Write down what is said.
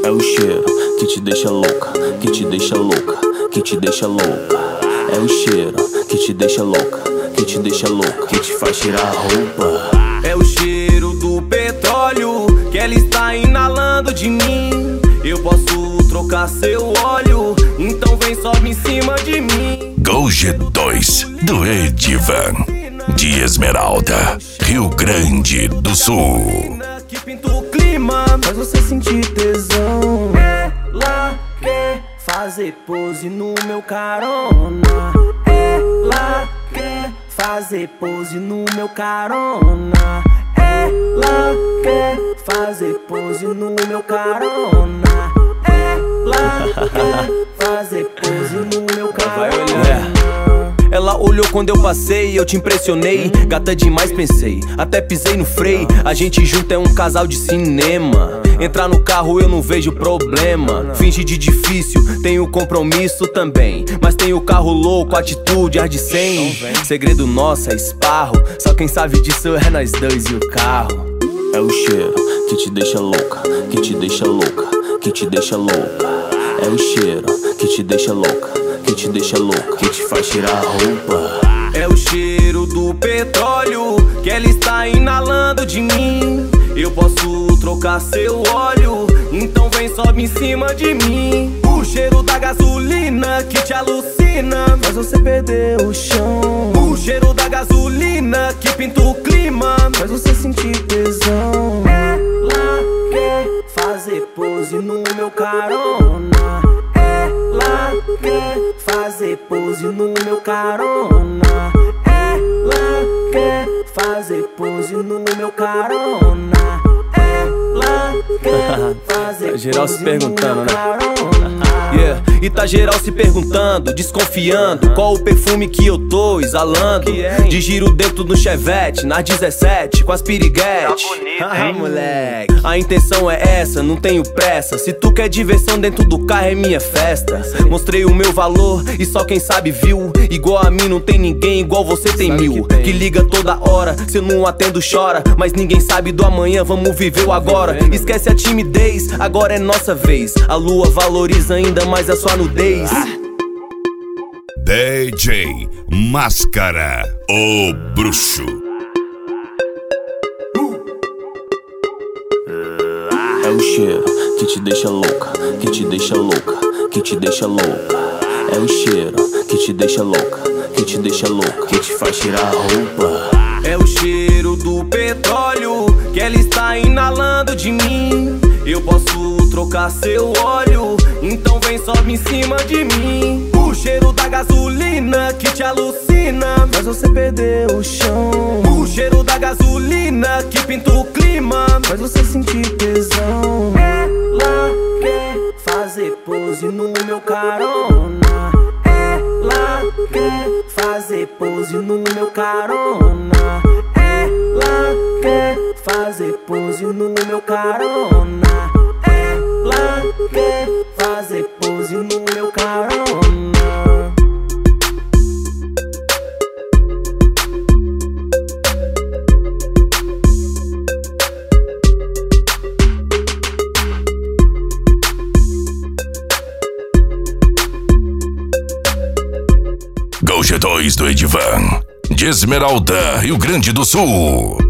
É o cheiro que te deixa louca, que te deixa louca, que te deixa louca. É o cheiro que te deixa louca, que te deixa louca, que te faz tirar a roupa. É o cheiro do petróleo que ela está inalando de mim. Eu posso trocar seu óleo, então vem, sobe em cima de mim. Gol G2 do Edivan, de Esmeralda, Rio Grande do Sul. Que pinta o clima, faz você sentir tesão. Ela quer fazer pose no meu carona. Ela quer fazer pose no meu carona. Ela quer fazer pose no meu carona. Ela quer fazer pose no meu carona. Ela olhou quando eu passei, eu te impressionei. Gata demais, pensei, até pisei no freio. A gente junto é um casal de cinema. Entrar no carro eu não vejo problema. Finge de difícil, tenho compromisso também. Mas tenho o carro louco, atitude, ar de 100. Segredo nosso é esparro, só quem sabe disso é nós dois e o carro. É o cheiro que te deixa louca, que te deixa louca, que te deixa louca. É o cheiro que te deixa louca, que te deixa louca, que te faz tirar a roupa. É o cheiro do petróleo que ela está inalando de mim. Eu posso trocar seu óleo, então vem, sobe em cima de mim. O cheiro da gasolina que te alucina, faz você perder o chão. O cheiro da gasolina que pinta o clima, faz você sentir tesão. Ela quer fazer pose no meu carona. Ela quer fazer pose no meu carona. Ela quer fazer pose no meu carona. Ela quer fazer geral se pose perguntando, no meu né? carona. Yeah. E tá geral se perguntando, desconfiando qual o perfume que eu tô exalando. De giro dentro do Chevette, nas 17, com as piriguete. Moleque, a intenção é essa, não tenho pressa. Se tu quer diversão dentro do carro é minha festa. Mostrei o meu valor e só quem sabe viu. Igual a mim não tem ninguém, igual você tem mil. Que liga toda hora, se eu não atendo chora. Mas ninguém sabe do amanhã, vamos viver o agora. Esquece a timidez, agora é nossa vez. A lua valoriza ainda mais a sua nudez. DJ Máscara, o bruxo. É o cheiro que te deixa louca, que te deixa louca, que te deixa louca. É o cheiro que te deixa louca, que te deixa louca, que te faz tirar a roupa. É o cheiro do petróleo que ela está inalando de mim. Eu posso trocar seu óleo, então vem, sobe em cima de mim. O cheiro da gasolina que te alucina, faz você perder o chão. O cheiro da gasolina que pinta o clima, faz você sentir tesão. Ela quer fazer pose no meu carona. Ela quer fazer pose no meu carona. Ela quer fazer pose no meu carona. Ela quer fazer pose no meu carona. Gol G2 do Edivan, de Esmeralda, Rio Grande do Sul.